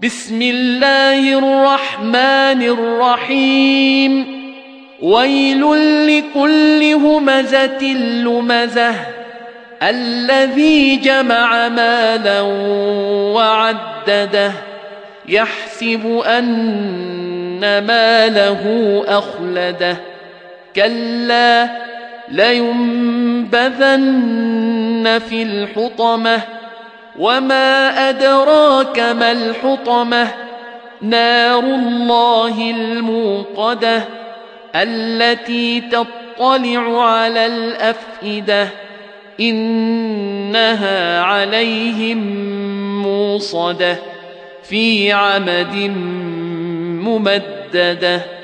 بسم الله الرحمن الرحيم ويل لكل همزة لمزة الذي جمع مالا وعدده يحسب أن ماله أخلده كلا لينبذن في الحطمة وما أدراك ما الحطمة نار الله الموقدة التي تطلع على الأفئدة إنها عليهم موصدة في عمد ممددة.